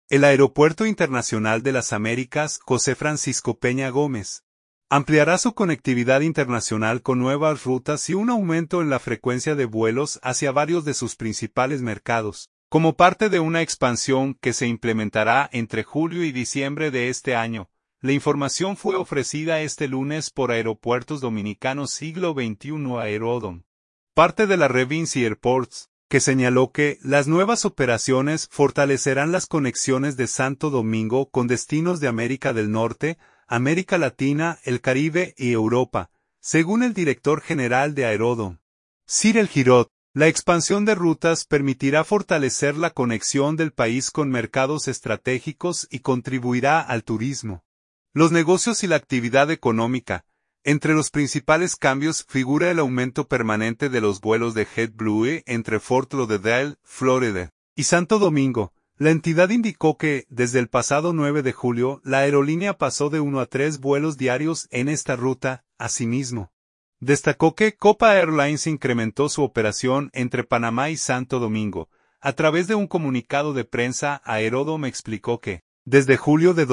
El Aeropuerto Internacional de las Américas José Francisco Peña Gómez ampliará su conectividad internacional con nuevas rutas y un aumento en la frecuencia de vuelos hacia varios de sus principales mercados, como parte de una expansión que se implementará entre julio y diciembre de este año. La información fue ofrecida este lunes por Aeropuertos Dominicanos Siglo XXI Aerodom, parte de la red Vinci Airports, que señaló que las nuevas operaciones fortalecerán las conexiones de Santo Domingo con destinos de América del Norte, América Latina, el Caribe y Europa, según el director general de Aerodom, Cyril Girot. La expansión de rutas permitirá fortalecer la conexión del país con mercados estratégicos y contribuirá al turismo, los negocios y la actividad económica. Entre los principales cambios figura el aumento permanente de los vuelos de JetBlue entre Fort Lauderdale, Florida, y Santo Domingo. La entidad indicó que, desde el pasado 9 de julio, la aerolínea pasó de 1 a 3 vuelos diarios en esta ruta. Asimismo, destacó que Copa Airlines incrementó su operación entre Panamá y Santo Domingo. A través de un comunicado de prensa, Aerodom explicó que, desde julio de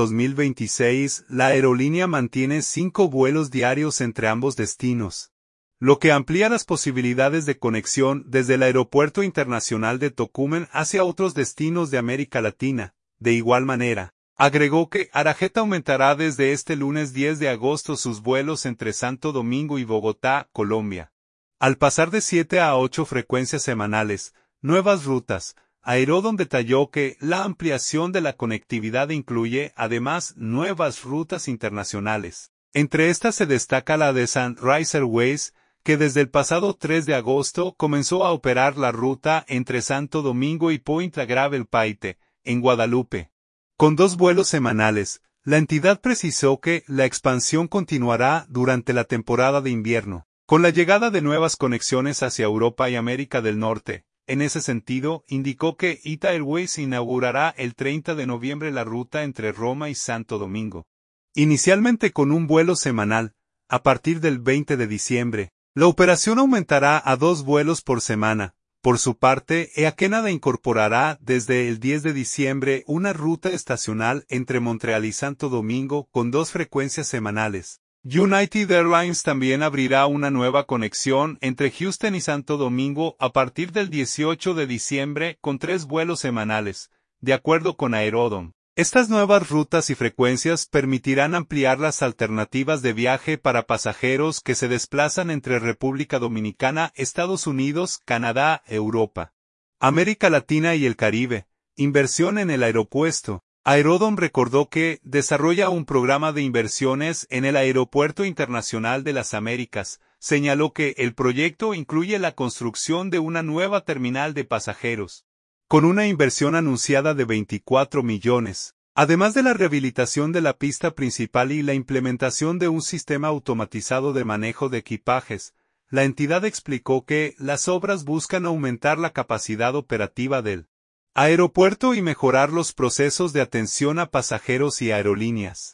2026, la aerolínea mantiene 5 vuelos diarios entre ambos destinos, lo que amplía las posibilidades de conexión desde el Aeropuerto Internacional de Tocumen hacia otros destinos de América Latina. De igual manera, agregó que Arajet aumentará desde este lunes 10 de agosto sus vuelos entre Santo Domingo y Bogotá, Colombia, al pasar de 7 a 8 frecuencias semanales. Nuevas rutas. Aerodom detalló que la ampliación de la conectividad incluye, además, nuevas rutas internacionales. Entre estas se destaca la de Sunrise Airways, que desde el pasado 3 de agosto comenzó a operar la ruta entre Santo Domingo y Point La Gravel Paite, en Guadalupe, con 2 vuelos semanales. La entidad precisó que la expansión continuará durante la temporada de invierno, con la llegada de nuevas conexiones hacia Europa y América del Norte. En ese sentido, indicó que Ita Airways inaugurará el 30 de noviembre la ruta entre Roma y Santo Domingo, inicialmente con un vuelo semanal. A partir del 20 de diciembre, la operación aumentará a 2 vuelos por semana. Por su parte, Air Canada incorporará desde el 10 de diciembre una ruta estacional entre Montreal y Santo Domingo con 2 frecuencias semanales. United Airlines también abrirá una nueva conexión entre Houston y Santo Domingo a partir del 18 de diciembre con 3 vuelos semanales, de acuerdo con Aerodom. Estas nuevas rutas y frecuencias permitirán ampliar las alternativas de viaje para pasajeros que se desplazan entre República Dominicana, Estados Unidos, Canadá, Europa, América Latina y el Caribe. Inversión en el aeropuerto. Aerodom recordó que desarrolla un programa de inversiones en el Aeropuerto Internacional de las Américas. Señaló que el proyecto incluye la construcción de una nueva terminal de pasajeros, con una inversión anunciada de 24 millones, además de la rehabilitación de la pista principal y la implementación de un sistema automatizado de manejo de equipajes. La entidad explicó que las obras buscan aumentar la capacidad operativa del aeropuerto y mejorar los procesos de atención a pasajeros y aerolíneas.